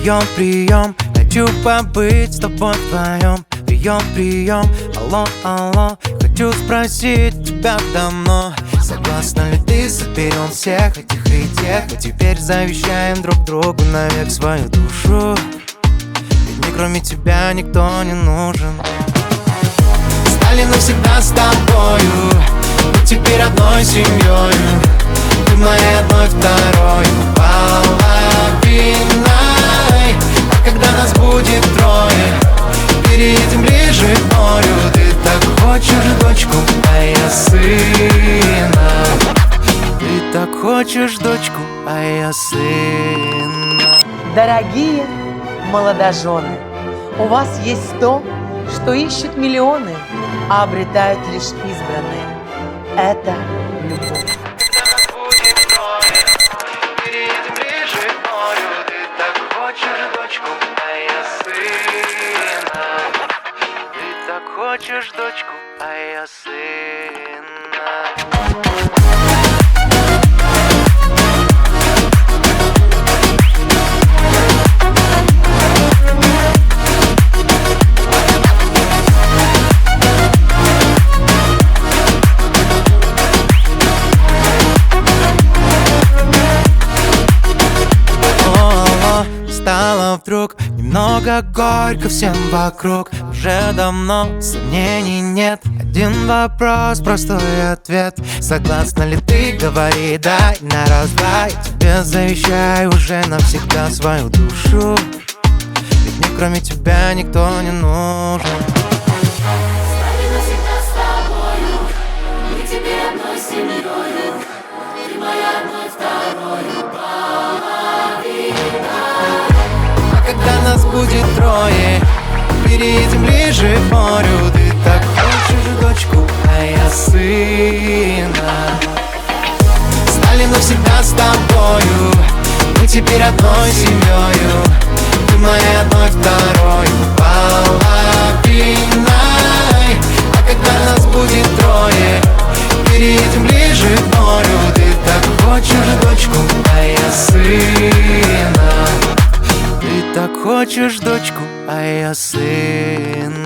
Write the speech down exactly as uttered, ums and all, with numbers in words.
Прием, прием, хочу побыть с тобой вдвоем. Прием, прием, алло, алло, хочу спросить тебя давно. Согласна ли ты, соберем всех этих и тех, и теперь завещаем друг другу навек свою душу. Ведь мне кроме тебя никто не нужен. Стали навсегда с тобою, мы теперь одной семьей. Ты моей одной второй половиной. А когда нас будет трое, переедем ближе к морю. Ты так хочешь дочку, а я сына. Ты так хочешь дочку, а я сына. Дорогие молодожены, у вас есть то, что ищут миллионы, а обретают лишь избранные. Это любовь. Хочешь дочку, а я сына. О, стало вдруг немного горько всем вокруг. Уже давно сомнений нет. Один вопрос, простой ответ. Согласна ли ты, говори, дай на раз-два. Я тебе завещаю уже навсегда свою душу. Ведь мне кроме тебя никто не нужен. Стали навсегда с тобою, мы теперь одной семьей. Ты моя одной второй половина. А когда нас будет трое, переедем ближе к морю. Ты так хочешь дочку, а я сына. Стали навсегда с тобою, мы теперь одной семьей. Ты моей одной второй половиной. А когда нас будет трое, переедем ближе к морю. Ты так хочешь дочку, а я сына. Ты так хочешь дочку, а я сын.